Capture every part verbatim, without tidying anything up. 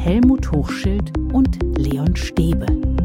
Helmut Hochschild und Leon Stäbe.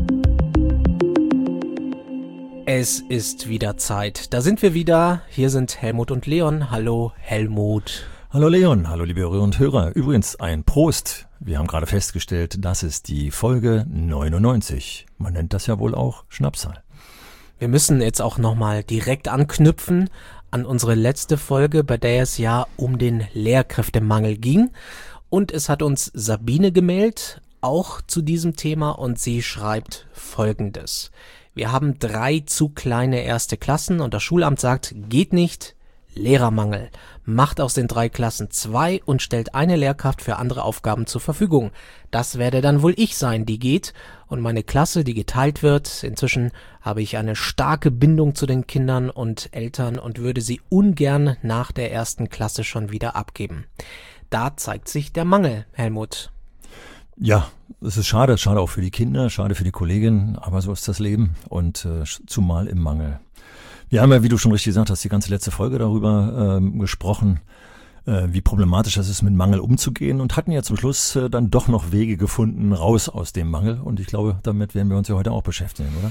Es ist wieder Zeit. Da sind wir wieder. Hier sind Helmut und Leon. Hallo Helmut. Hallo Leon, hallo liebe Hörerinnen und Hörer. Übrigens ein Prost. Wir haben gerade festgestellt, das ist die Folge neunundneunzig. Man nennt das ja wohl auch Schnapszahl. Wir müssen jetzt auch nochmal direkt anknüpfen an unsere letzte Folge, bei der es ja um den Lehrkräftemangel ging. Und es hat uns Sabine gemailt, auch zu diesem Thema, und sie schreibt Folgendes. Wir haben drei zu kleine erste Klassen und das Schulamt sagt, geht nicht, Lehrermangel. Macht aus den drei Klassen zwei und stellt eine Lehrkraft für andere Aufgaben zur Verfügung. Das werde dann wohl ich sein, die geht, und meine Klasse, die geteilt wird. Inzwischen habe ich eine starke Bindung zu den Kindern und Eltern und würde sie ungern nach der ersten Klasse schon wieder abgeben. Da zeigt sich der Mangel, Helmut. Ja, es ist schade, schade auch für die Kinder, schade für die Kolleginnen, aber so ist das Leben und äh, zumal im Mangel. Wir haben ja, wie du schon richtig gesagt hast, die ganze letzte Folge darüber äh, gesprochen, äh, wie problematisch es ist, mit Mangel umzugehen, und hatten ja zum Schluss äh, dann doch noch Wege gefunden, raus aus dem Mangel, und ich glaube, damit werden wir uns ja heute auch beschäftigen, oder?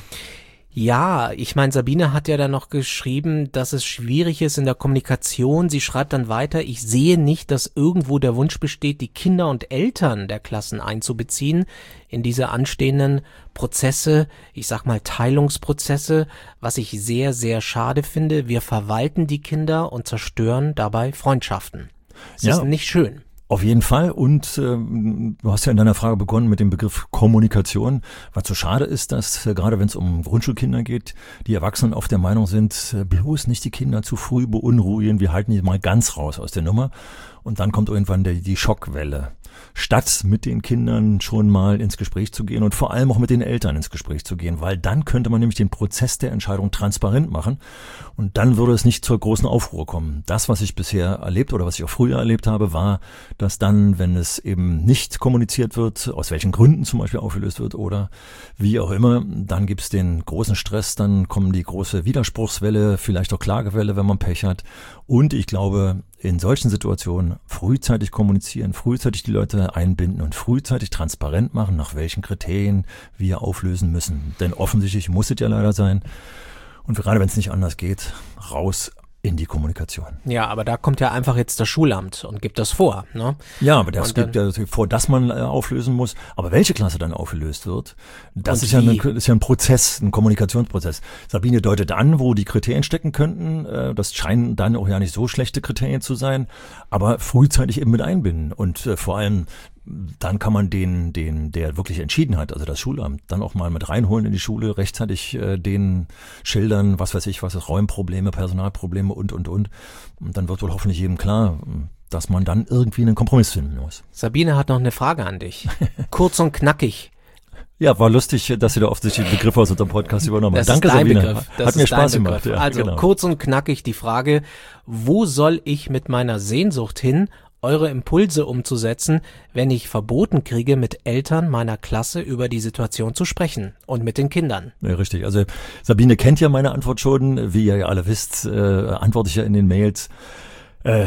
Ja, ich meine, Sabine hat ja dann noch geschrieben, dass es schwierig ist in der Kommunikation. Sie schreibt dann weiter, ich sehe nicht, dass irgendwo der Wunsch besteht, die Kinder und Eltern der Klassen einzubeziehen in diese anstehenden Prozesse, ich sag mal Teilungsprozesse, was ich sehr, sehr schade finde. Wir verwalten die Kinder und zerstören dabei Freundschaften. Es ja. ist nicht schön. Auf jeden Fall, und äh, du hast ja in deiner Frage begonnen mit dem Begriff Kommunikation. Was so schade ist, dass äh, gerade wenn es um Grundschulkinder geht, die Erwachsenen oft der Meinung sind, äh, bloß nicht die Kinder zu früh beunruhigen, wir halten die mal ganz raus aus der Nummer, und dann kommt irgendwann der, die Schockwelle. Statt mit den Kindern schon mal ins Gespräch zu gehen und vor allem auch mit den Eltern ins Gespräch zu gehen, weil dann könnte man nämlich den Prozess der Entscheidung transparent machen und dann würde es nicht zur großen Aufruhr kommen. Das, was ich bisher erlebt oder was ich auch früher erlebt habe, war, dass dann, wenn es eben nicht kommuniziert wird, aus welchen Gründen zum Beispiel aufgelöst wird oder wie auch immer, dann gibt es den großen Stress, dann kommen die große Widerspruchswelle, vielleicht auch Klagewelle, wenn man Pech hat, und ich glaube, in solchen Situationen frühzeitig kommunizieren, frühzeitig die Leute einbinden und frühzeitig transparent machen, nach welchen Kriterien wir auflösen müssen. Denn offensichtlich muss es ja leider sein. Und gerade wenn es nicht anders geht, raus in die Kommunikation. Ja, aber da kommt ja einfach jetzt das Schulamt und gibt das vor, ne? Ja, aber das und gibt ja vor, dass man äh, auflösen muss. Aber welche Klasse dann aufgelöst wird, das ist ja, eine, ist ja ein Prozess, ein Kommunikationsprozess. Sabine deutet an, wo die Kriterien stecken könnten. Äh, das scheinen dann auch ja nicht so schlechte Kriterien zu sein, aber frühzeitig eben mit einbinden und äh, vor allem dann kann man den, den, der wirklich entschieden hat, also das Schulamt, dann auch mal mit reinholen in die Schule, rechtzeitig äh, den schildern, was weiß ich, was ist, Räumprobleme, Personalprobleme und, und, und. Und dann wird wohl hoffentlich jedem klar, dass man dann irgendwie einen Kompromiss finden muss. Sabine hat noch eine Frage an dich. Kurz und knackig. Ja, war lustig, dass Sie da offensichtlich den Begriff aus unserem Podcast übernommen haben. Danke, Sabine. Begriff. Das hat mir Spaß gemacht. Ja, also genau. Kurz und knackig die Frage, wo soll ich mit meiner Sehnsucht hin, eure Impulse umzusetzen, wenn ich verboten kriege, mit Eltern meiner Klasse über die Situation zu sprechen und mit den Kindern? Ja, richtig. Also Sabine kennt ja meine Antwort schon. Wie ihr ja alle wisst, äh, antworte ich ja in den Mails. Äh,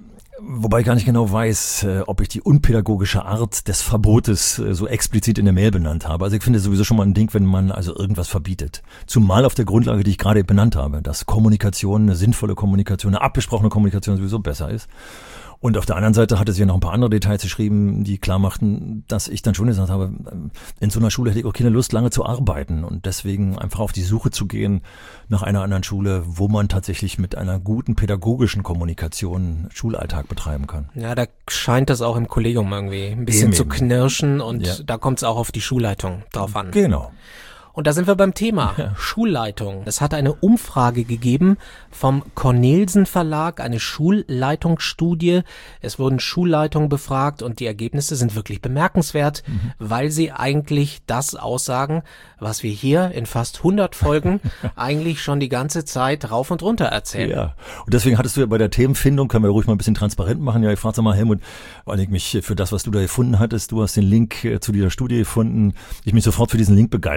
wobei ich gar nicht genau weiß, äh, ob ich die unpädagogische Art des Verbotes äh, so explizit in der Mail benannt habe. Also ich finde sowieso schon mal ein Ding, wenn man also irgendwas verbietet. Zumal auf der Grundlage, die ich gerade benannt habe, dass Kommunikation, eine sinnvolle Kommunikation, eine abgesprochene Kommunikation sowieso besser ist. Und auf der anderen Seite hatte sie ja noch ein paar andere Details geschrieben, die klar machten, dass ich dann schon gesagt habe, in so einer Schule hätte ich auch keine Lust, lange zu arbeiten und deswegen einfach auf die Suche zu gehen nach einer anderen Schule, wo man tatsächlich mit einer guten pädagogischen Kommunikation Schulalltag betreiben kann. Ja, da scheint das auch im Kollegium irgendwie ein bisschen eben, zu eben. knirschen und Ja. da kommt es auch auf die Schulleitung drauf an. Genau. Und da sind wir beim Thema Ja. Schulleitung. Es hat eine Umfrage gegeben vom Cornelsen Verlag, eine Schulleitungsstudie. Es wurden Schulleitungen befragt und die Ergebnisse sind wirklich bemerkenswert, mhm. weil sie eigentlich das aussagen, was wir hier in fast hundert Folgen eigentlich schon die ganze Zeit rauf und runter erzählen. Ja, und deswegen hattest du ja bei der Themenfindung, können wir ruhig mal ein bisschen transparent machen. Ja, ich frage mal, Helmut, weil ich mich für das, was du da gefunden hattest, du hast den Link zu dieser Studie gefunden, ich mich sofort für diesen Link begeisterte. Und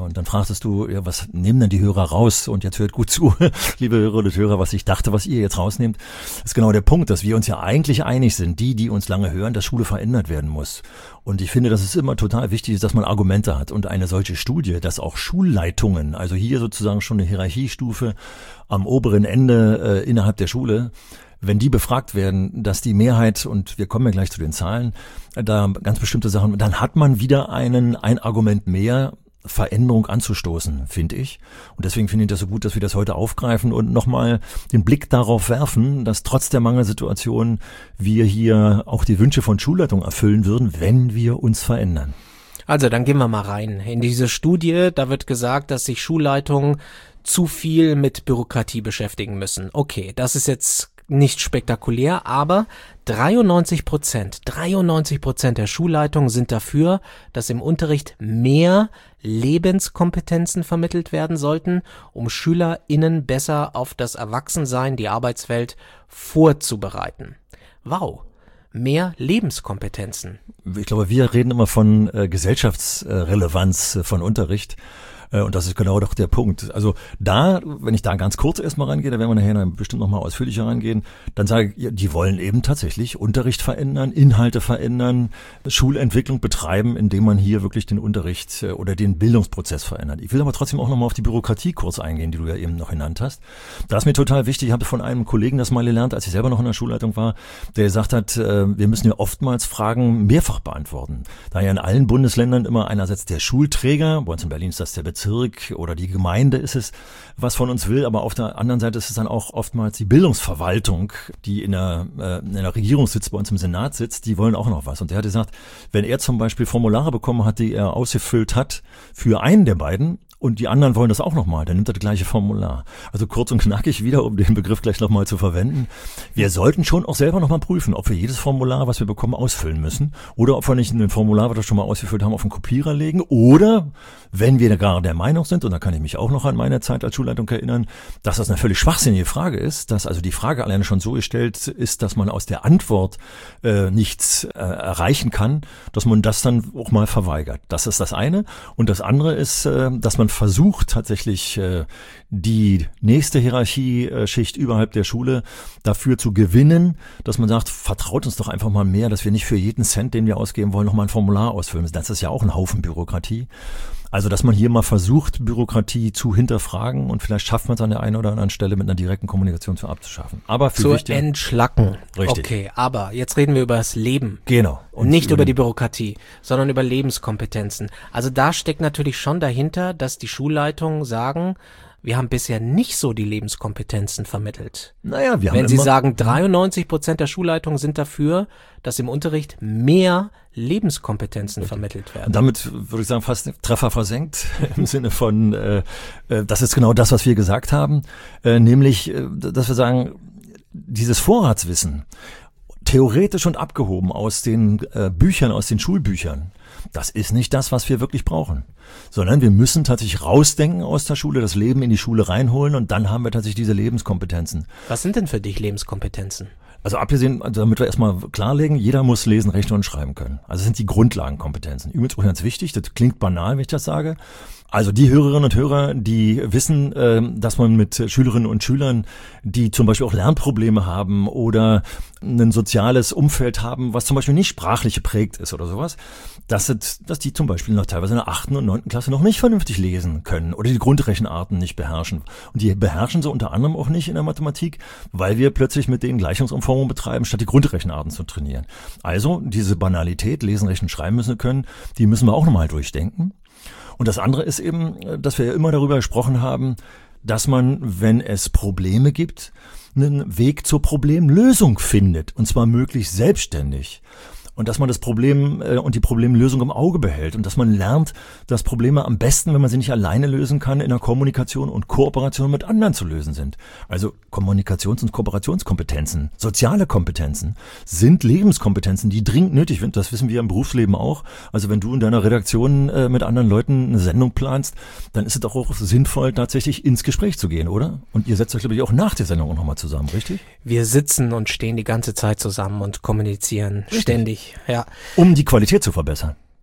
Und dann fragtest du, ja, was nehmen denn die Hörer raus? Und jetzt hört gut zu, liebe Hörerinnen und Hörer, was ich dachte, was ihr jetzt rausnehmt. Das ist genau der Punkt, dass wir uns ja eigentlich einig sind, die, die uns lange hören, dass Schule verändert werden muss. Und ich finde, dass es immer total wichtig ist, dass man Argumente hat. Und eine solche Studie, dass auch Schulleitungen, also hier sozusagen schon eine Hierarchiestufe am oberen Ende äh, innerhalb der Schule, wenn die befragt werden, dass die Mehrheit, und wir kommen ja gleich zu den Zahlen, da ganz bestimmte Sachen, dann hat man wieder einen, ein Argument mehr, Veränderung anzustoßen, finde ich. Und deswegen finde ich das so gut, dass wir das heute aufgreifen und nochmal den Blick darauf werfen, dass trotz der Mangelsituation wir hier auch die Wünsche von Schulleitungen erfüllen würden, wenn wir uns verändern. Also dann gehen wir mal rein. In diese Studie, da wird gesagt, dass sich Schulleitungen zu viel mit Bürokratie beschäftigen müssen. Okay, das ist jetzt nicht spektakulär, aber dreiundneunzig Prozent, dreiundneunzig Prozent der Schulleitungen sind dafür, dass im Unterricht mehr Lebenskompetenzen vermittelt werden sollten, um SchülerInnen besser auf das Erwachsensein, die Arbeitswelt vorzubereiten. Wow, mehr Lebenskompetenzen. Ich glaube, wir reden immer von äh, Gesellschaftsrelevanz äh, von Unterricht. Und das ist genau doch der Punkt. Also da, wenn ich da ganz kurz erstmal rangehe, da werden wir nachher bestimmt nochmal ausführlicher rangehen, dann sage ich, die wollen eben tatsächlich Unterricht verändern, Inhalte verändern, Schulentwicklung betreiben, indem man hier wirklich den Unterricht oder den Bildungsprozess verändert. Ich will aber trotzdem auch nochmal auf die Bürokratie kurz eingehen, die du ja eben noch genannt hast. Das ist mir total wichtig. Ich habe von einem Kollegen das mal gelernt, als ich selber noch in der Schulleitung war, der gesagt hat, wir müssen ja oftmals Fragen mehrfach beantworten. Da ja in allen Bundesländern immer einerseits der Schulträger, bei uns in Berlin ist das der Bezirk, oder die Gemeinde ist es, was von uns will, aber auf der anderen Seite ist es dann auch oftmals die Bildungsverwaltung, die in der, äh, in der Regierung sitzt, bei uns im Senat sitzt, die wollen auch noch was. Und der hat gesagt, wenn er zum Beispiel Formulare bekommen hat, die er ausgefüllt hat für einen der beiden, und die anderen wollen das auch nochmal, dann nimmt er das gleiche Formular. Also kurz und knackig wieder, um den Begriff gleich nochmal zu verwenden. Wir sollten schon auch selber nochmal prüfen, ob wir jedes Formular, was wir bekommen, ausfüllen müssen. Oder ob wir nicht ein Formular, was wir schon mal ausgefüllt haben, auf den Kopierer legen. Oder, wenn wir gar der Meinung sind, und da kann ich mich auch noch an meine Zeit als Schulleitung erinnern, dass das eine völlig schwachsinnige Frage ist, dass also die Frage alleine schon so gestellt ist, dass man aus der Antwort äh, nichts äh, erreichen kann, dass man das dann auch mal verweigert. Das ist das eine. Und das andere ist, äh, dass man versucht tatsächlich äh, die nächste Hierarchieschicht überhalb der Schule dafür zu gewinnen, dass man sagt, vertraut uns doch einfach mal mehr, dass wir nicht für jeden Cent, den wir ausgeben wollen, nochmal ein Formular ausfüllen müssen. Das ist ja auch ein Haufen Bürokratie. Also, dass man hier mal versucht, Bürokratie zu hinterfragen und vielleicht schafft man es an der einen oder anderen Stelle mit einer direkten Kommunikation zu abzuschaffen. Aber für zu wichtig, entschlacken. Richtig. Okay, aber jetzt reden wir über das Leben. Genau. Und nicht über die Bürokratie, sondern über Lebenskompetenzen. Also da steckt natürlich schon dahinter, dass die Schulleitungen sagen, wir haben bisher nicht so die Lebenskompetenzen vermittelt. Naja, wir haben Wenn Sie immer, sagen, dreiundneunzig Prozent der Schulleitungen sind dafür, dass im Unterricht mehr Lebenskompetenzen vermittelt werden. Und damit würde ich sagen, fast Treffer versenkt im Sinne von, äh, äh, das ist genau das, was wir gesagt haben, äh, nämlich, äh, dass wir sagen, dieses Vorratswissen, theoretisch und abgehoben aus den äh, Büchern, aus den Schulbüchern, das ist nicht das, was wir wirklich brauchen, sondern wir müssen tatsächlich rausdenken aus der Schule, das Leben in die Schule reinholen und dann haben wir tatsächlich diese Lebenskompetenzen. Was sind denn für dich Lebenskompetenzen? Also abgesehen, also damit wir erstmal klarlegen, jeder muss lesen, rechnen und schreiben können. Also das sind die Grundlagenkompetenzen. Übrigens auch ganz wichtig, das klingt banal, wenn ich das sage. Also die Hörerinnen und Hörer, die wissen, äh, dass man mit Schülerinnen und Schülern, die zum Beispiel auch Lernprobleme haben oder ein soziales Umfeld haben, was zum Beispiel nicht sprachlich geprägt ist oder sowas, dass, es, dass die zum Beispiel noch teilweise in der achten und neunten Klasse noch nicht vernünftig lesen können oder die Grundrechenarten nicht beherrschen. Und die beherrschen sie unter anderem auch nicht in der Mathematik, weil wir plötzlich mit denen Gleichungsumformung betreiben, statt die Grundrechenarten zu trainieren. Also diese Banalität, lesen, rechnen, schreiben müssen können, die müssen wir auch nochmal durchdenken. Und das andere ist eben, dass wir ja immer darüber gesprochen haben, dass man, wenn es Probleme gibt, einen Weg zur Problemlösung findet, und zwar möglichst selbstständig. Und dass man das Problem äh, und die Problemlösung im Auge behält und dass man lernt, dass Probleme am besten, wenn man sie nicht alleine lösen kann, in der Kommunikation und Kooperation mit anderen zu lösen sind. Also Kommunikations- und Kooperationskompetenzen, soziale Kompetenzen sind Lebenskompetenzen, die dringend nötig sind. Das wissen wir im Berufsleben auch. Also wenn du in deiner Redaktion äh, mit anderen Leuten eine Sendung planst, dann ist es doch auch sinnvoll, tatsächlich ins Gespräch zu gehen, oder? Und ihr setzt euch, glaube ich, auch nach der Sendung nochmal zusammen, richtig? Wir sitzen und stehen die ganze Zeit zusammen und kommunizieren richtig. Ständig. Ja. Um die Qualität zu verbessern.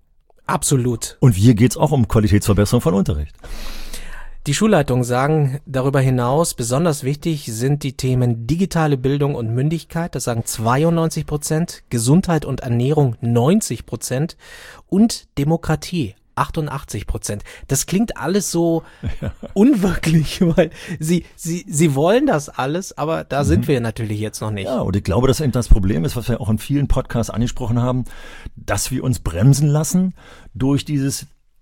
Absolut. Und hier geht's auch um Qualitätsverbesserung von Unterricht. Die Schulleitungen sagen darüber hinaus, besonders wichtig sind die Themen digitale Bildung und Mündigkeit, das sagen zweiundneunzig Prozent, Gesundheit und Ernährung neunzig Prozent und Demokratie achtundachtzig Prozent. Das klingt alles so ja. unwirklich, weil sie, sie, sie wollen das alles, aber da mhm. sind wir natürlich jetzt noch nicht. Ja, und ich glaube, dass eben das Problem ist, was wir auch in vielen Podcasts angesprochen haben, dass wir uns bremsen lassen durch dieses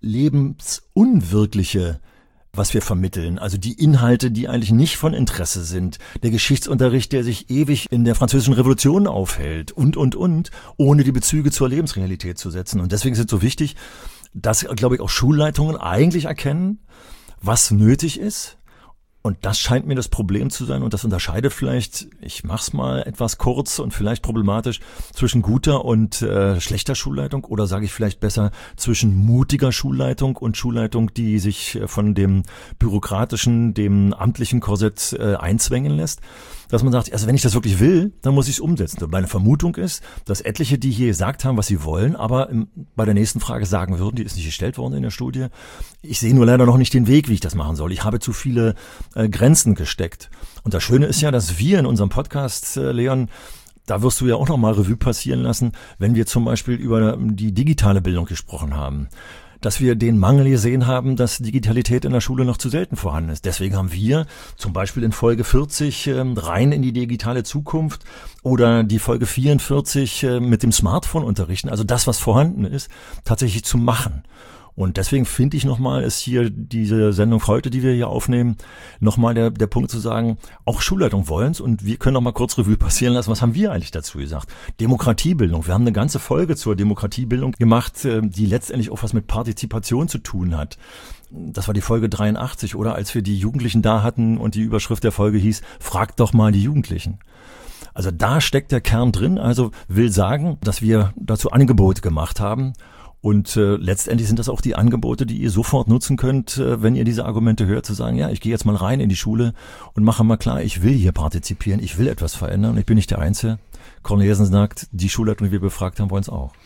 lebensunwirkliche, was wir vermitteln. Also die Inhalte, die eigentlich nicht von Interesse sind. Der Geschichtsunterricht, der sich ewig in der Französischen Revolution aufhält und, und, und, ohne die Bezüge zur Lebensrealität zu setzen. Und deswegen ist es so wichtig, dass, glaube ich, auch Schulleitungen eigentlich erkennen, was nötig ist. Und das scheint mir das Problem zu sein und das unterscheidet vielleicht, ich mach's mal etwas kurz und vielleicht problematisch, zwischen guter und äh, schlechter Schulleitung oder sage ich vielleicht besser zwischen mutiger Schulleitung und Schulleitung, die sich von dem bürokratischen, dem amtlichen Korsett äh, einzwängen lässt. Dass man sagt, also wenn ich das wirklich will, dann muss ich es umsetzen. Und meine Vermutung ist, dass etliche, die hier gesagt haben, was sie wollen, aber im, bei der nächsten Frage sagen würden, die ist nicht gestellt worden in der Studie, ich sehe nur leider noch nicht den Weg, wie ich das machen soll. Ich habe zu viele äh, Grenzen gesteckt. Und das Schöne ist ja, dass wir in unserem Podcast, äh, Leon, da wirst du ja auch noch mal Revue passieren lassen, wenn wir zum Beispiel über die digitale Bildung gesprochen haben, dass wir den Mangel gesehen haben, dass Digitalität in der Schule noch zu selten vorhanden ist. Deswegen haben wir zum Beispiel in Folge vierzig äh, rein in die digitale Zukunft oder die Folge vierundvierzig äh, mit dem Smartphone unterrichten, also das, was vorhanden ist, tatsächlich zu machen. Und deswegen finde ich nochmal, ist hier diese Sendung heute, die wir hier aufnehmen, nochmal der, der Punkt zu sagen, auch Schulleitung wollen's und wir können noch mal kurz Revue passieren lassen, was haben wir eigentlich dazu gesagt? Demokratiebildung. Wir haben eine ganze Folge zur Demokratiebildung gemacht, die letztendlich auch was mit Partizipation zu tun hat. Das war die Folge dreiundachtzig, oder? Als wir die Jugendlichen da hatten und die Überschrift der Folge hieß, fragt doch mal die Jugendlichen. Also da steckt der Kern drin, also will sagen, dass wir dazu Angebote gemacht haben. Und äh, letztendlich sind das auch die Angebote, die ihr sofort nutzen könnt, äh, wenn ihr diese Argumente hört, zu sagen, ja, ich gehe jetzt mal rein in die Schule und mache mal klar, ich will hier partizipieren, ich will etwas verändern und ich bin nicht der Einzige. Cornelissen sagt, die Schulleitung, die wir befragt haben, wollen es auch.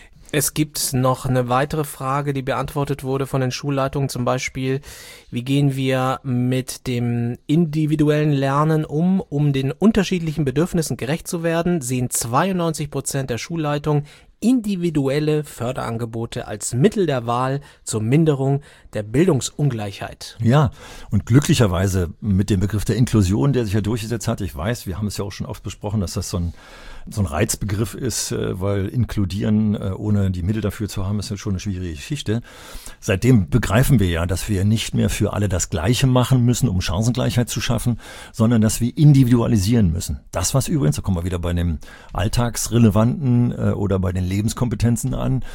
Es gibt noch eine weitere Frage, die beantwortet wurde von den Schulleitungen, zum Beispiel, wie gehen wir mit dem individuellen Lernen um, um den unterschiedlichen Bedürfnissen gerecht zu werden, sehen zweiundneunzig Prozent der Schulleitungen individuelle Förderangebote als Mittel der Wahl zur Minderung der Bildungsungleichheit. Ja, und glücklicherweise mit dem Begriff der Inklusion, der sich ja durchgesetzt hat, ich weiß, wir haben es ja auch schon oft besprochen, dass das so ein so ein Reizbegriff ist, weil inkludieren, ohne die Mittel dafür zu haben, ist ja schon eine schwierige Geschichte. Seitdem begreifen wir ja, dass wir nicht mehr für alle das Gleiche machen müssen, um Chancengleichheit zu schaffen, sondern dass wir individualisieren müssen. Das, was übrigens, da kommen wir wieder bei dem Alltagsrelevanten oder bei den Lebenskompetenzen an,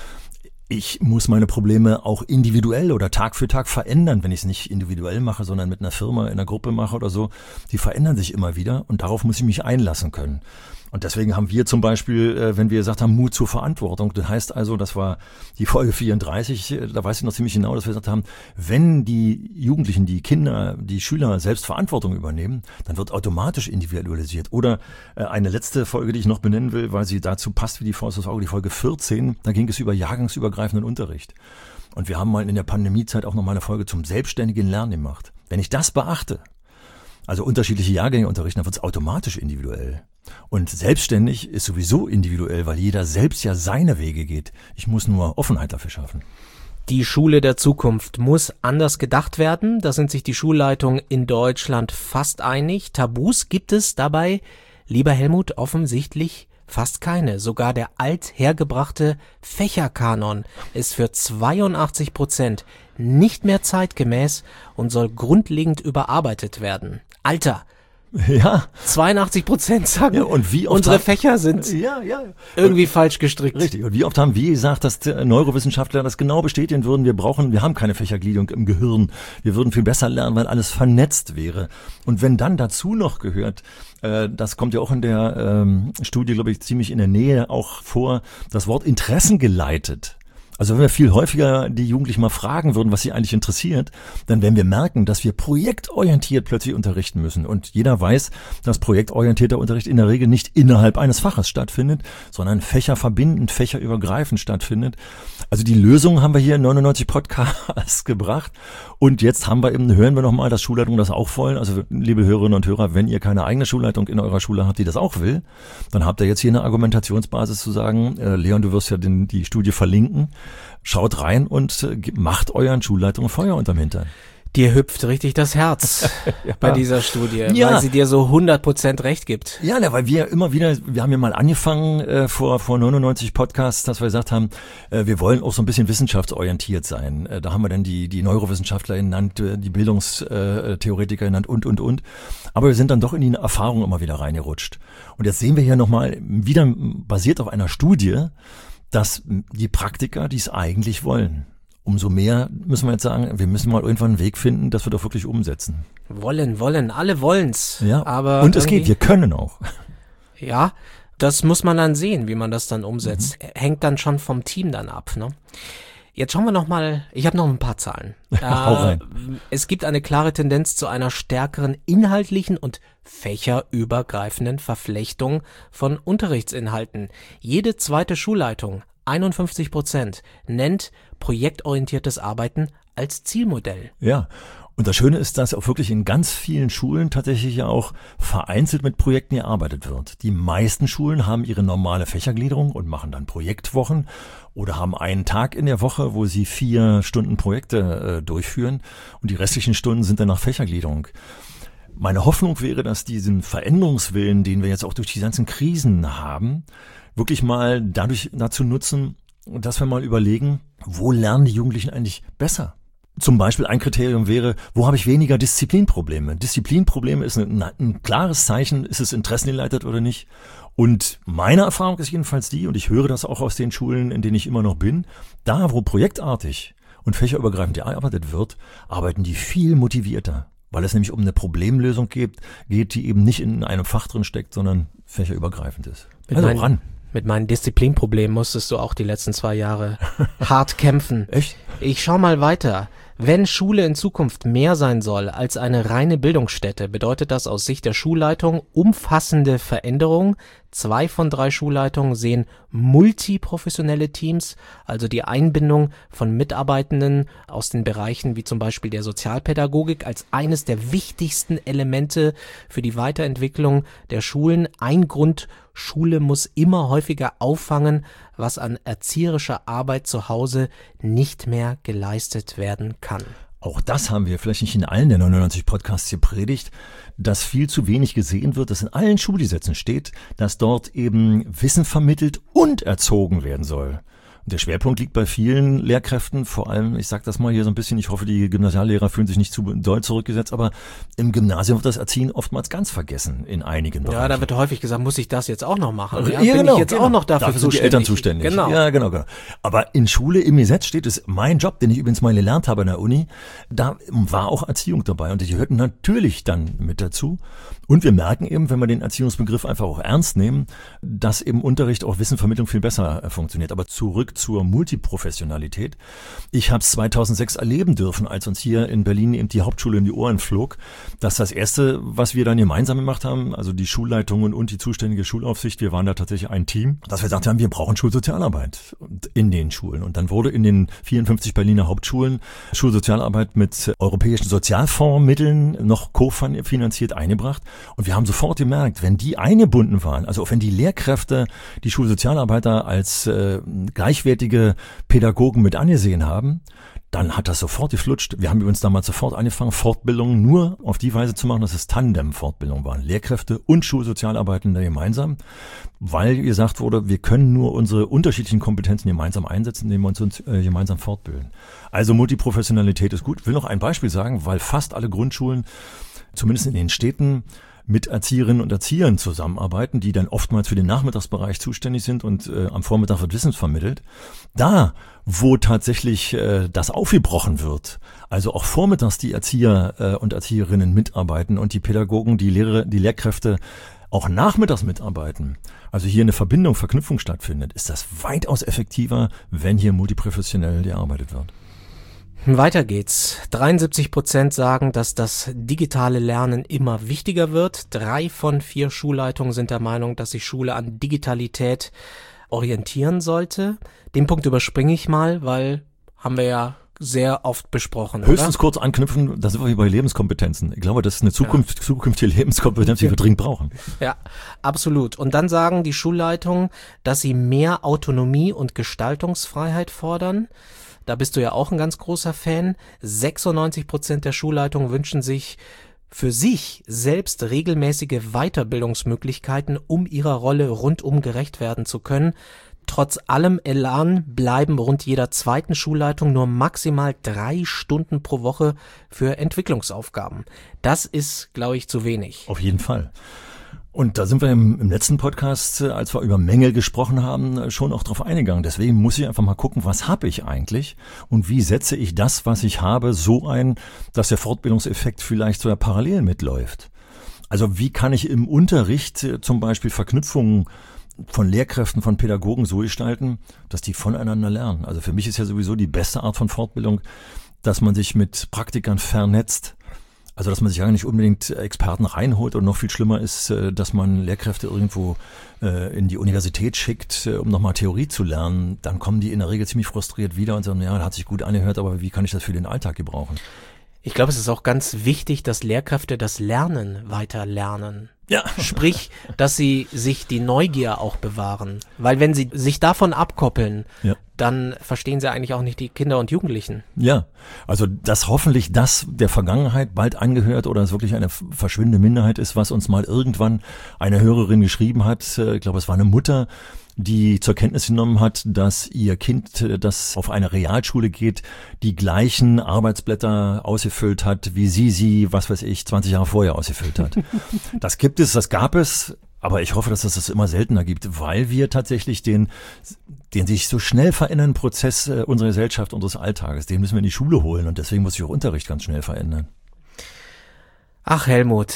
ich muss meine Probleme auch individuell oder Tag für Tag verändern, wenn ich es nicht individuell mache, sondern mit einer Firma, in einer Gruppe mache oder so. Die verändern sich immer wieder und darauf muss ich mich einlassen können. Und deswegen haben wir zum Beispiel, wenn wir gesagt haben, Mut zur Verantwortung, das heißt also, das war die Folge vierunddreißig, da weiß ich noch ziemlich genau, dass wir gesagt haben, wenn die Jugendlichen, die Kinder, die Schüler selbst Verantwortung übernehmen, dann wird automatisch individualisiert. Oder eine letzte Folge, die ich noch benennen will, weil sie dazu passt wie die Faust aufs Auge, die Folge vierzehn, da ging es über jahrgangsübergreifenden Unterricht. Und wir haben mal in der Pandemiezeit auch noch mal eine Folge zum selbstständigen Lernen gemacht. Wenn ich das beachte, also unterschiedliche Jahrgänge unterrichten, dann wird es automatisch individuell. Und selbstständig ist sowieso individuell, weil jeder selbst ja seine Wege geht. Ich muss nur Offenheit dafür schaffen. Die Schule der Zukunft muss anders gedacht werden. Da sind sich die Schulleitungen in Deutschland fast einig. Tabus gibt es dabei, lieber Helmut, offensichtlich fast keine. Sogar der althergebrachte Fächerkanon ist für zweiundachtzig Prozent nicht mehr zeitgemäß und soll grundlegend überarbeitet werden. Alter! Ja. zweiundachtzig Prozent sagen, ja, und wie oft unsere haben, Fächer sind ja, ja. irgendwie und, falsch gestrickt. Richtig. Und wie oft haben wir gesagt, dass Neurowissenschaftler das genau bestätigen würden, wir brauchen, wir haben keine Fächergliederung im Gehirn. Wir würden viel besser lernen, weil alles vernetzt wäre. Und wenn dann dazu noch gehört, äh, das kommt ja auch in der ähm, Studie, glaube ich, ziemlich in der Nähe auch vor, das Wort Interessen geleitet. Also wenn wir viel häufiger die Jugendlichen mal fragen würden, was sie eigentlich interessiert, dann werden wir merken, dass wir projektorientiert plötzlich unterrichten müssen. Und jeder weiß, dass projektorientierter Unterricht in der Regel nicht innerhalb eines Faches stattfindet, sondern fächerverbindend, fächerübergreifend stattfindet. Also die Lösung haben wir hier in neunundneunzig Podcasts gebracht. Und jetzt haben wir eben, hören wir nochmal, dass Schulleitungen das auch wollen. Also liebe Hörerinnen und Hörer, wenn ihr keine eigene Schulleitung in eurer Schule habt, die das auch will, dann habt ihr jetzt hier eine Argumentationsbasis zu sagen, äh, Leon, du wirst ja den, die Studie verlinken. Schaut rein und äh, macht euren Schulleitungen Feuer unterm Hintern. Dir hüpft richtig das Herz ja. bei dieser Studie, ja. weil sie dir so hundert Prozent recht gibt. Ja, na, weil wir immer wieder, wir haben ja mal angefangen äh, vor vor neunundneunzig Podcasts, dass wir gesagt haben, äh, wir wollen auch so ein bisschen wissenschaftsorientiert sein. Äh, da haben wir dann die die Neurowissenschaftler genannt, äh, die Bildungstheoretiker genannt und, und, und. Aber wir sind dann doch in die Erfahrung immer wieder reingerutscht. Und jetzt sehen wir hier nochmal, wieder basiert auf einer Studie, dass die Praktiker dies eigentlich wollen. Umso mehr müssen wir jetzt sagen, wir müssen mal irgendwann einen Weg finden, dass wir das wirklich umsetzen. Wollen, wollen, alle wollen's. Ja, aber und es geht, wir können auch. Ja, das muss man dann sehen, wie man das dann umsetzt. Mhm. Hängt dann schon vom Team dann ab, ne? Jetzt schauen wir noch mal, ich habe noch ein paar Zahlen. Hau rein. Äh, es gibt eine klare Tendenz zu einer stärkeren inhaltlichen und fächerübergreifenden Verflechtung von Unterrichtsinhalten. Jede zweite Schulleitung, einundfünfzig Prozent, nennt projektorientiertes Arbeiten als Zielmodell. Ja. Und das Schöne ist, dass auch wirklich in ganz vielen Schulen tatsächlich ja auch vereinzelt mit Projekten gearbeitet wird. Die meisten Schulen haben ihre normale Fächergliederung und machen dann Projektwochen oder haben einen Tag in der Woche, wo sie vier Stunden Projekte äh, durchführen und die restlichen Stunden sind dann nach Fächergliederung. Meine Hoffnung wäre, dass diesen Veränderungswillen, den wir jetzt auch durch die ganzen Krisen haben, wirklich mal dadurch dazu nutzen, dass wir mal überlegen, wo lernen die Jugendlichen eigentlich besser? Zum Beispiel ein Kriterium wäre, wo habe ich weniger Disziplinprobleme? Disziplinprobleme ist ein, ein klares Zeichen, ist es interessengeleitet oder nicht? Und meine Erfahrung ist jedenfalls die, und ich höre das auch aus den Schulen, in denen ich immer noch bin, da wo projektartig und fächerübergreifend gearbeitet wird, arbeiten die viel motivierter, weil es nämlich um eine Problemlösung geht, geht die eben nicht in einem Fach drin steckt, sondern fächerübergreifend ist. Mit also meinen, ran. Mit meinen Disziplinproblemen musstest du auch die letzten zwei Jahre hart kämpfen. Echt? Ich schau mal weiter. Wenn Schule in Zukunft mehr sein soll als eine reine Bildungsstätte, bedeutet das aus Sicht der Schulleitung umfassende Veränderung. Zwei von drei Schulleitungen sehen multiprofessionelle Teams, also die Einbindung von Mitarbeitenden aus den Bereichen wie zum Beispiel der Sozialpädagogik als eines der wichtigsten Elemente für die Weiterentwicklung der Schulen. Ein Grund: Schule muss immer häufiger auffangen, was an erzieherischer Arbeit zu Hause nicht mehr geleistet werden kann. Auch das haben wir vielleicht nicht in allen der neunundneunzig Podcasts gepredigt, dass viel zu wenig gesehen wird, dass in allen Schulgesetzen steht, dass dort eben Wissen vermittelt und erzogen werden soll. Und der Schwerpunkt liegt bei vielen Lehrkräften, vor allem, ich sage das mal hier so ein bisschen, ich hoffe, die Gymnasiallehrer fühlen sich nicht zu doll zurückgesetzt, aber im Gymnasium wird das Erziehen oftmals ganz vergessen in einigen Bereichen. Ja, da wird häufig gesagt, muss ich das jetzt auch noch machen? Ja, ja, bin genau, ich jetzt genau. auch noch dafür, dafür sind die Eltern zuständig. Genau. Ja, genau, genau. Aber in Schule, im Gesetz steht es, mein Job, den ich übrigens mal gelernt habe an der Uni, da war auch Erziehung dabei und die gehörten natürlich dann mit dazu. Und wir merken eben, wenn wir den Erziehungsbegriff einfach auch ernst nehmen, dass eben Unterricht, auch Wissenvermittlung viel besser funktioniert. Aber zurück zur Multiprofessionalität. Ich habe es zweitausendsechs erleben dürfen, als uns hier in Berlin eben die Hauptschule in die Ohren flog, dass das Erste, was wir dann gemeinsam gemacht haben, also die Schulleitungen und die zuständige Schulaufsicht, wir waren da tatsächlich ein Team, dass wir gesagt haben, wir brauchen Schulsozialarbeit in den Schulen. Und dann wurde in den vierundfünfzig Berliner Hauptschulen Schulsozialarbeit mit europäischen Sozialfondsmitteln noch kofinanziert eingebracht. Und wir haben sofort gemerkt, wenn die eingebunden waren, also auch wenn die Lehrkräfte die Schulsozialarbeiter als äh, gleichwertige Pädagogen mit angesehen haben, dann hat das sofort geflutscht. Wir haben übrigens damals sofort angefangen, Fortbildungen nur auf die Weise zu machen, dass es Tandem-Fortbildungen waren. Lehrkräfte und Schulsozialarbeitende gemeinsam, weil gesagt wurde, wir können nur unsere unterschiedlichen Kompetenzen gemeinsam einsetzen, indem wir uns, uns äh, gemeinsam fortbilden. Also Multiprofessionalität ist gut. Ich will noch ein Beispiel sagen, weil fast alle Grundschulen, zumindest in den Städten, mit Erzieherinnen und Erziehern zusammenarbeiten, die dann oftmals für den Nachmittagsbereich zuständig sind und äh, am Vormittag wird Wissen vermittelt. Da, wo tatsächlich äh, das aufgebrochen wird, also auch vormittags die Erzieher äh, und Erzieherinnen mitarbeiten und die Pädagogen, die Lehrer, die Lehrkräfte auch nachmittags mitarbeiten, also hier eine Verbindung, Verknüpfung stattfindet, ist das weitaus effektiver, wenn hier multiprofessionell gearbeitet wird. Weiter geht's. dreiundsiebzig Prozent sagen, dass das digitale Lernen immer wichtiger wird. Drei von vier Schulleitungen sind der Meinung, dass sich Schule an Digitalität orientieren sollte. Den Punkt überspringe ich mal, weil haben wir ja sehr oft besprochen. Höchstens oder? kurz anknüpfen, da sind wir wie bei Lebenskompetenzen. Ich glaube, das ist eine Zukunft, ja. zukünftige Lebenskompetenz, die wir dringend brauchen. Ja, absolut. Und dann sagen die Schulleitungen, dass sie mehr Autonomie und Gestaltungsfreiheit fordern. Da bist du ja auch ein ganz großer Fan. sechsundneunzig Prozent der Schulleitungen wünschen sich für sich selbst regelmäßige Weiterbildungsmöglichkeiten, um ihrer Rolle rundum gerecht werden zu können. Trotz allem Elan bleiben rund jeder zweiten Schulleitung nur maximal drei Stunden pro Woche für Entwicklungsaufgaben. Das ist, glaube ich, zu wenig. Auf jeden Fall. Und da sind wir im, im letzten Podcast, als wir über Mängel gesprochen haben, schon auch drauf eingegangen. Deswegen muss ich einfach mal gucken, was habe ich eigentlich und wie setze ich das, was ich habe, so ein, dass der Fortbildungseffekt vielleicht sogar parallel mitläuft. Also wie kann ich im Unterricht zum Beispiel Verknüpfungen von Lehrkräften, von Pädagogen so gestalten, dass die voneinander lernen. Also für mich ist ja sowieso die beste Art von Fortbildung, dass man sich mit Praktikern vernetzt. Also dass man sich ja nicht unbedingt Experten reinholt und noch viel schlimmer ist, dass man Lehrkräfte irgendwo äh, in die Universität schickt, um nochmal Theorie zu lernen. Dann kommen die in der Regel ziemlich frustriert wieder und sagen, ja, das hat sich gut angehört, aber wie kann ich das für den Alltag gebrauchen? Ich glaube, es ist auch ganz wichtig, dass Lehrkräfte das Lernen weiter lernen. Ja. Sprich, dass sie sich die Neugier auch bewahren. Weil wenn sie sich davon abkoppeln, ja. dann verstehen sie eigentlich auch nicht die Kinder und Jugendlichen. Ja, also dass hoffentlich das der Vergangenheit bald angehört oder es wirklich eine verschwindende Minderheit ist, was uns mal irgendwann eine Hörerin geschrieben hat. Ich glaube, es war eine Mutter, die zur Kenntnis genommen hat, dass ihr Kind, das auf eine Realschule geht, die gleichen Arbeitsblätter ausgefüllt hat, wie sie sie, was weiß ich, zwanzig Jahre vorher ausgefüllt hat. Das gibt es, das gab es, aber ich hoffe, dass es das immer seltener gibt, weil wir tatsächlich den, den sich so schnell verändernden Prozess unserer Gesellschaft, unseres Alltages, den müssen wir in die Schule holen und deswegen muss sich auch Unterricht ganz schnell verändern. Ach, Helmut.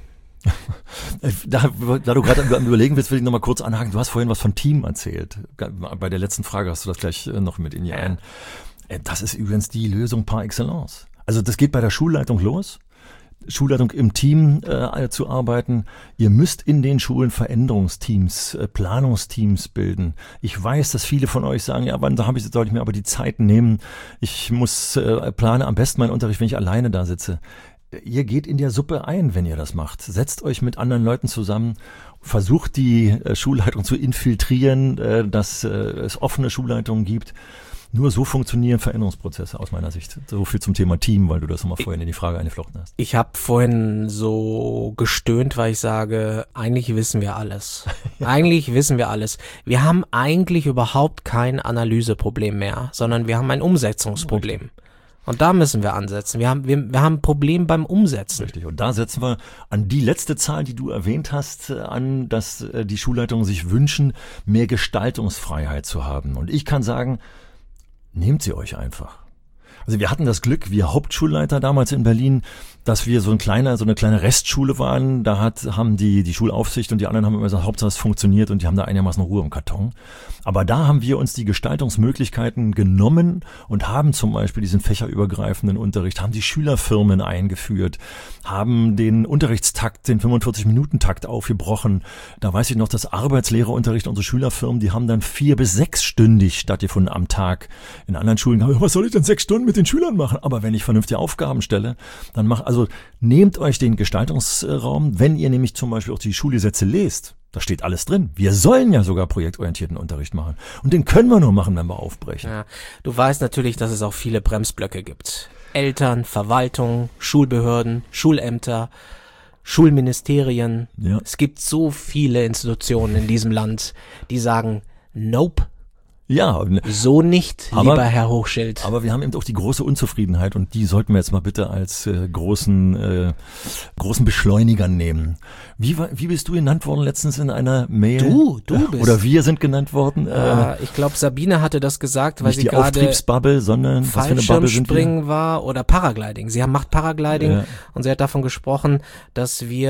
Da, da du gerade am Überlegen bist, will ich nochmal kurz anhaken. Du hast vorhin was von Team erzählt. Bei der letzten Frage hast du das gleich noch mit in die ein. Das ist übrigens die Lösung par excellence. Also das geht bei der Schulleitung los. Schulleitung im Team äh, zu arbeiten. Ihr müsst in den Schulen Veränderungsteams, äh, Planungsteams bilden. Ich weiß, dass viele von euch sagen, ja, wann da habe ich, soll ich mir aber die Zeit nehmen. Ich muss äh, plane am besten meinen Unterricht, wenn ich alleine da sitze. Ihr geht in der Suppe ein, wenn ihr das macht. Setzt euch mit anderen Leuten zusammen, versucht die äh, Schulleitung zu infiltrieren, äh, dass äh, es offene Schulleitungen gibt. Nur so funktionieren Veränderungsprozesse aus meiner Sicht. So viel zum Thema Team, weil du das nochmal vorhin in die Frage eingeflochten hast. Ich habe vorhin so gestöhnt, weil ich sage, eigentlich wissen wir alles. Eigentlich wissen wir alles. Wir haben eigentlich überhaupt kein Analyseproblem mehr, sondern wir haben ein Umsetzungsproblem. Richtig. Und da müssen wir ansetzen. Wir haben, wir, wir haben ein Problem beim Umsetzen. Richtig. Und da setzen wir an die letzte Zahl, die du erwähnt hast, an, dass die Schulleitungen sich wünschen, mehr Gestaltungsfreiheit zu haben. Und ich kann sagen, nehmt sie euch einfach. Also wir hatten das Glück, wir Hauptschulleiter damals in Berlin, dass wir so ein kleiner, so eine kleine Restschule waren. Da hat, haben die, die Schulaufsicht und die anderen haben immer gesagt, Hauptsache es funktioniert und die haben da einigermaßen Ruhe im Karton. Aber da haben wir uns die Gestaltungsmöglichkeiten genommen und haben zum Beispiel diesen fächerübergreifenden Unterricht, haben die Schülerfirmen eingeführt, haben den Unterrichtstakt, den fünfundvierzig-Minuten-Takt aufgebrochen. Da weiß ich noch, dass Arbeitslehrerunterricht, unsere Schülerfirmen, die haben dann vier- bis sechsstündig stattgefunden am Tag. In anderen Schulen, was soll ich denn sechs Stunden mit den Schülern machen? Aber wenn ich vernünftige Aufgaben stelle, dann mach, also nehmt euch den Gestaltungsraum, wenn ihr nämlich zum Beispiel auch die Schulgesetze lest. Da steht alles drin. Wir sollen ja sogar projektorientierten Unterricht machen. Und den können wir nur machen, wenn wir aufbrechen. Ja, du weißt natürlich, dass es auch viele Bremsblöcke gibt. Eltern, Verwaltung, Schulbehörden, Schulämter, Schulministerien. Ja. Es gibt so viele Institutionen in diesem Land, die sagen, nope. Ja, so nicht, aber, lieber Herr Hochschild. Aber wir haben eben auch die große Unzufriedenheit und die sollten wir jetzt mal bitte als äh, großen äh, großen Beschleuniger nehmen. Wie war, wie bist du genannt worden letztens in einer Mail? Du, du bist. Oder wir sind genannt worden. Äh, äh, ich glaube, Sabine hatte das gesagt, weil nicht sie die gerade Auftriebsbubble, sondern was für eine Bubble sind wir? Fallschirmspringen war oder Paragliding. Sie haben macht Paragliding ja. und sie hat davon gesprochen, dass wir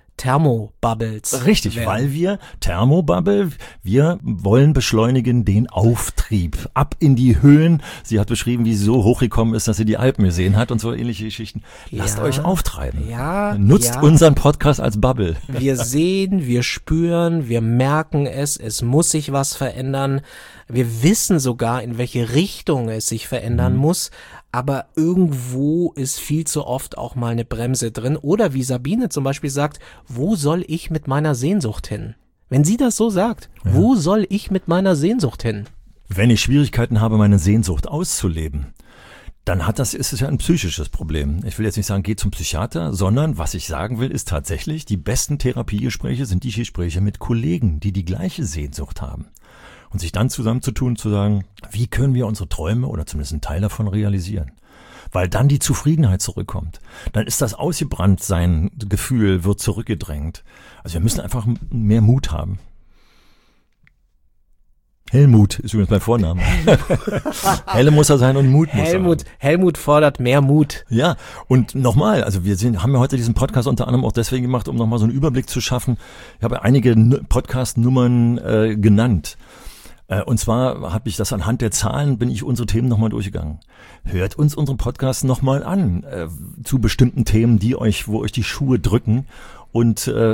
Thermobubbles. Richtig, werden. weil wir Thermobubble, wir wollen beschleunigen den Auftrieb ab in die Höhen. Sie hat beschrieben, wie sie so hochgekommen ist, dass sie die Alpen gesehen hat und so ähnliche Geschichten. Lasst Ja, euch auftreiben. Ja, Nutzt ja. unseren Podcast als Bubble. Wir sehen, wir spüren, wir merken es, es muss sich was verändern. Wir wissen sogar, in welche Richtung es sich verändern mhm. muss. Aber irgendwo ist viel zu oft auch mal eine Bremse drin. Oder wie Sabine zum Beispiel sagt, wo soll ich mit meiner Sehnsucht hin? Wenn sie das so sagt, ja. wo soll ich mit meiner Sehnsucht hin? Wenn ich Schwierigkeiten habe, meine Sehnsucht auszuleben, dann hat das, ist es ja ein psychisches Problem. Ich will jetzt nicht sagen, geh zum Psychiater, sondern was ich sagen will, ist tatsächlich, die besten Therapiegespräche sind die Gespräche mit Kollegen, die die gleiche Sehnsucht haben. Und sich dann zusammenzutun, zu sagen, wie können wir unsere Träume oder zumindest einen Teil davon realisieren? Weil dann die Zufriedenheit zurückkommt. Dann ist das Ausgebranntsein Gefühl, wird zurückgedrängt. Also wir müssen einfach mehr Mut haben. Helmut ist übrigens mein Vorname. Helle muss er sein und Mut muss Helmut, er haben. Helmut fordert mehr Mut. Ja, und nochmal, also wir sind, haben ja heute diesen Podcast unter anderem auch deswegen gemacht, um nochmal so einen Überblick zu schaffen. Ich habe einige Podcast-Nummern äh, genannt. Und zwar habe ich das anhand der Zahlen, bin ich unsere Themen nochmal durchgegangen. Hört uns unseren Podcast nochmal an äh, zu bestimmten Themen, die euch, wo euch die Schuhe drücken. Und äh,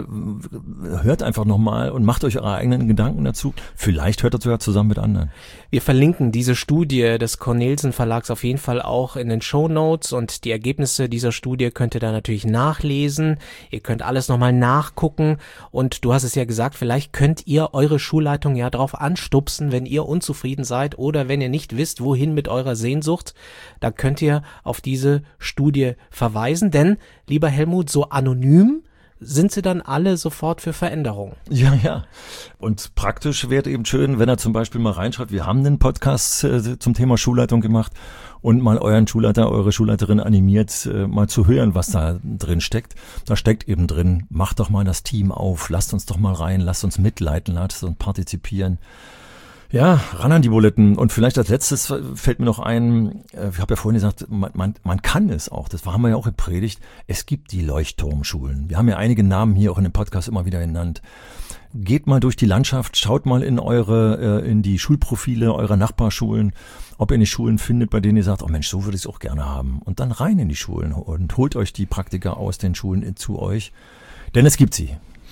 hört einfach nochmal und macht euch eure eigenen Gedanken dazu. Vielleicht hört ihr sogar zusammen mit anderen. Wir verlinken diese Studie des Cornelsen Verlags auf jeden Fall auch in den Shownotes und die Ergebnisse dieser Studie könnt ihr da natürlich nachlesen. Ihr könnt alles nochmal nachgucken und du hast es ja gesagt, vielleicht könnt ihr eure Schulleitung ja drauf anstupsen, wenn ihr unzufrieden seid oder wenn ihr nicht wisst, wohin mit eurer Sehnsucht. Da könnt ihr auf diese Studie verweisen, denn, lieber Helmut, so anonym sind sie dann alle sofort für Veränderung. Ja, ja. Und praktisch wäre eben schön, wenn er zum Beispiel mal reinschaut, wir haben einen Podcast äh, zum Thema Schulleitung gemacht und mal euren Schulleiter, eure Schulleiterin animiert, äh, mal zu hören, was da drin steckt. Da steckt eben drin, macht doch mal das Team auf, lasst uns doch mal rein, lasst uns mitleiten, lasst uns partizipieren. Ja, ran an die Buletten. Und vielleicht als letztes fällt mir noch ein, ich habe ja vorhin gesagt, man, man, man kann es auch, das haben wir ja auch gepredigt, es gibt die Leuchtturmschulen. Wir haben ja einige Namen hier auch in dem Podcast immer wieder genannt. Geht mal durch die Landschaft, schaut mal in eure, in die Schulprofile eurer Nachbarschulen, ob ihr die Schulen findet, bei denen ihr sagt, oh Mensch, so würde ich es auch gerne haben. Und dann rein in die Schulen und holt euch die Praktiker aus den Schulen zu euch, denn es gibt sie.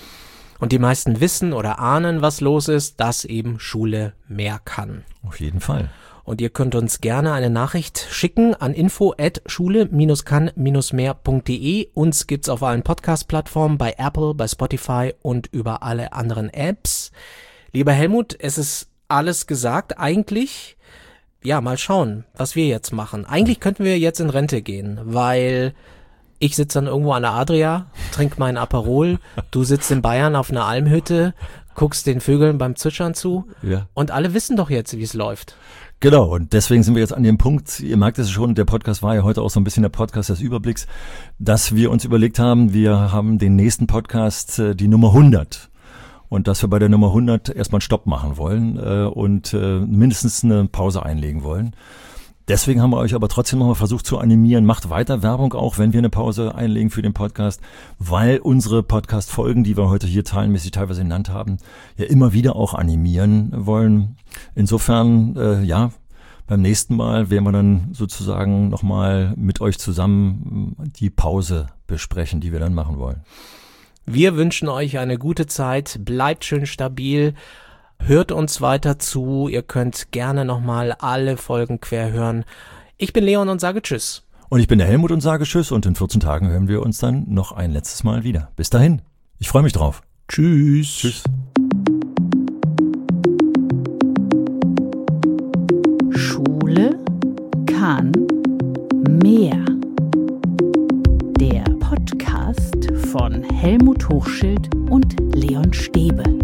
Und die meisten wissen oder ahnen, was los ist, dass eben Schule mehr kann. Auf jeden Fall. Und ihr könnt uns gerne eine Nachricht schicken an info at schule kann mehr punkt de. Uns gibt's auf allen Podcast-Plattformen, bei Apple, bei Spotify und über alle anderen Apps. Lieber Helmut, es ist alles gesagt. Eigentlich, ja, mal schauen, was wir jetzt machen. Eigentlich könnten wir jetzt in Rente gehen, weil ich sitze dann irgendwo an der Adria, trink meinen Aperol, du sitzt in Bayern auf einer Almhütte, guckst den Vögeln beim Zwitschern zu ja. Und alle wissen doch jetzt, wie es läuft. Genau, und deswegen sind wir jetzt an dem Punkt, ihr merkt es schon, der Podcast war ja heute auch so ein bisschen der Podcast des Überblicks, dass wir uns überlegt haben, wir haben den nächsten Podcast, die Nummer hundert. Und dass wir bei der Nummer hundert erstmal einen Stopp machen wollen äh, und äh, mindestens eine Pause einlegen wollen. Deswegen haben wir euch aber trotzdem nochmal versucht zu animieren, macht weiter Werbung auch, wenn wir eine Pause einlegen für den Podcast, weil unsere Podcast-Folgen, die wir heute hier zahlenmäßig teilweise genannt haben, ja immer wieder auch animieren wollen. Insofern, äh, ja, beim nächsten Mal werden wir dann sozusagen nochmal mit euch zusammen die Pause besprechen, die wir dann machen wollen. Wir wünschen euch eine gute Zeit, bleibt schön stabil. Hört uns weiter zu, ihr könnt gerne nochmal alle Folgen quer hören. Ich bin Leon und sage Tschüss. Und ich bin der Helmut und sage Tschüss und in vierzehn Tagen hören wir uns dann noch ein letztes Mal wieder. Bis dahin, ich freue mich drauf. Tschüss. Tschüss. Schule kann mehr. Der Podcast von Helmut Hochschild und Leon Stäbe.